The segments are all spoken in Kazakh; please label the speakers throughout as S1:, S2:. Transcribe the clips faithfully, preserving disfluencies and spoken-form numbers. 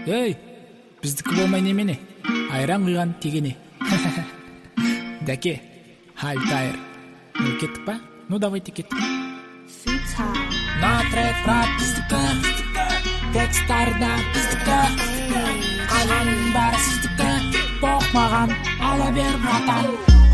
S1: Ей, біздікі болмай немене? Айран құйған тегене. Дәке, Альтайр. Ну, кеттік па? Ну, давайте кеттік. На трек пропиздікі, текстарда пиздікі, қаланың бәрі сіздікі, боқмаған ала бер братан.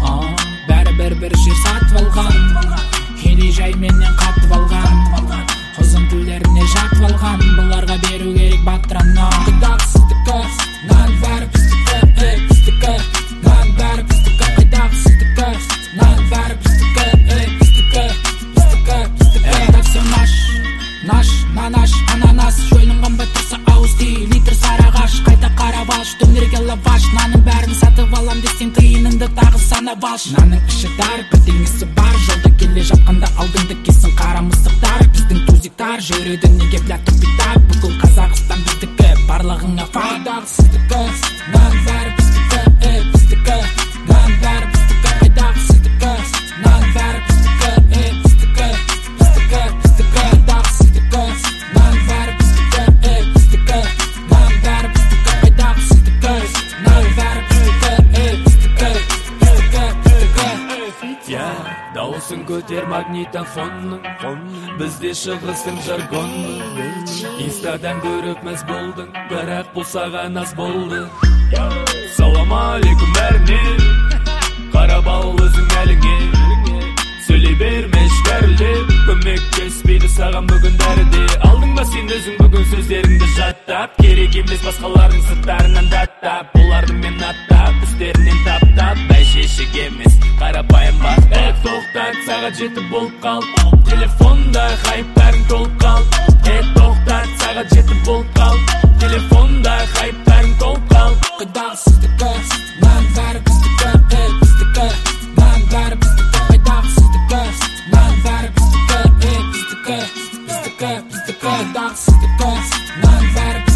S1: Бәрі бір-бір жер сатып алған, кедей жай менен қатып алған, ұзын тілдеріне жатып алған, бұларға беру керек батыраннан. Қайдағы сіздікі, нан бәрі пиздікі, ей пиздікі, нан бәрі пиздікі, қайдағы сіздікі, нан бәрі пиздікі, ей пиздікі, пиздікі, пиздікі. Это все наш, наш, нанаш, ананас, шөлін қамбай тұрса ауыз тей, литр сарағаш, қайта қарап алш, төңірге лаваш, наның бәрін сатып алам десең тиыныңды тағы санап алш. Наның іші дар, бірдеңесі бар, жолда келе жатқанда алдыңды кесін қара мысықтар, біздің тузиктар жүреді неге бля тупитап, бүкіл Қазақстан біздікі, барлығыңа файдағы сіздікі, нан бәрі біздікі, ей біздікі, нан бәрі біздікі, қайдағы сіздікі, нан бәрі біздікі, ей біздікі, біздікі, біздікі, қайдағы сіздікі, нан бәрі біздікі, ей біздікі, нан бәрі біздікі, қайдағы сіздікі, нан бәрі біздікі, ей біздікі, біздікі, біздікі.
S2: Я дауысын көтер магнитофонның, бізде шығысың жаргонның. Инстадан көріп мәз болдың, бірақ бұл саған аз болды. Салам алейкум бәріне, қарап ал өзің әліңе. Сөйлей бермеш бәрілеп, көмектеспейді саған бүгін дәріде. Алдың ба сен өзің бүгін сөздеріңді жаттап, керек емес басқалардың сырттарынан даттап, оларды мен аттап, үстерінен таптап, бәйшешік емес қарапайым бақ. Э, тоқтат, сағат жеті болып қал, телефонда хайп бәрің толып қал. Э, тоқтат, сағат жеті болып қал, телефонда хайп бәрің толып қал.
S1: Қайдағы сіздікі, нан бәрі біздікі, ей біздікі, нан бәрі біздікі, қайдағы сіздікі, нан бәрі біздікі, ей біздікі, біздікі, біздікі, қайдағы сіздікі, нан бәрі